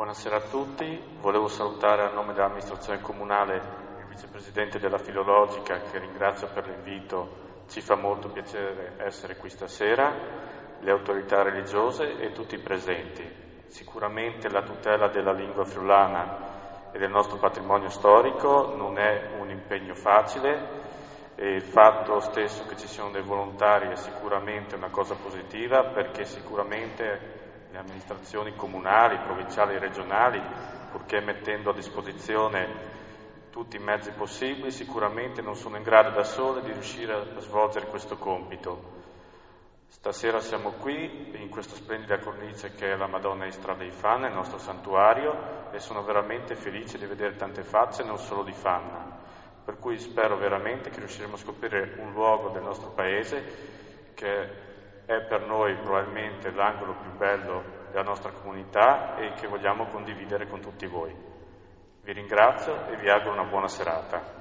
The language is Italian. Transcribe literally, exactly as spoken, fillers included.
Buonasera a tutti, volevo salutare a nome dell'amministrazione comunale il vicepresidente della Filologica, che ringrazio per l'invito, ci fa molto piacere essere qui stasera, le autorità religiose e tutti i presenti. Sicuramente la tutela della lingua friulana e del nostro patrimonio storico non è un impegno facile e il fatto stesso che ci siano dei volontari è sicuramente una cosa positiva, perché sicuramente le amministrazioni comunali, provinciali e regionali, purché mettendo a disposizione tutti i mezzi possibili, sicuramente non sono in grado da sole di riuscire a svolgere questo compito. Stasera siamo qui in questa splendida cornice che è la Madonna Istra dei Fan, il nostro santuario, e sono veramente felice di vedere tante facce, non solo di fan. Per cui spero veramente che riusciremo a scoprire un luogo del nostro paese che è per noi probabilmente l'angolo più bello della nostra comunità e che vogliamo condividere con tutti voi. Vi ringrazio e vi auguro una buona serata.